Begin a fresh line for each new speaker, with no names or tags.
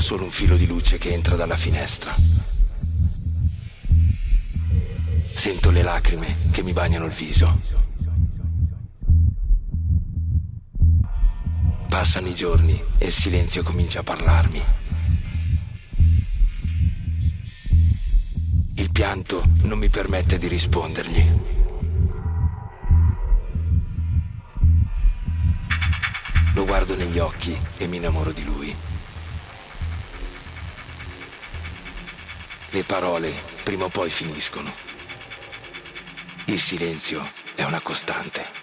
solo un filo di luce che entra dalla finestra. Sento le lacrime che mi bagnano il viso. Passano i giorni e il silenzio comincia a parlarmi. Il pianto non mi permette di rispondergli. Lo guardo negli occhi e mi innamoro di lui. Le parole prima o poi finiscono. Il silenzio è una costante.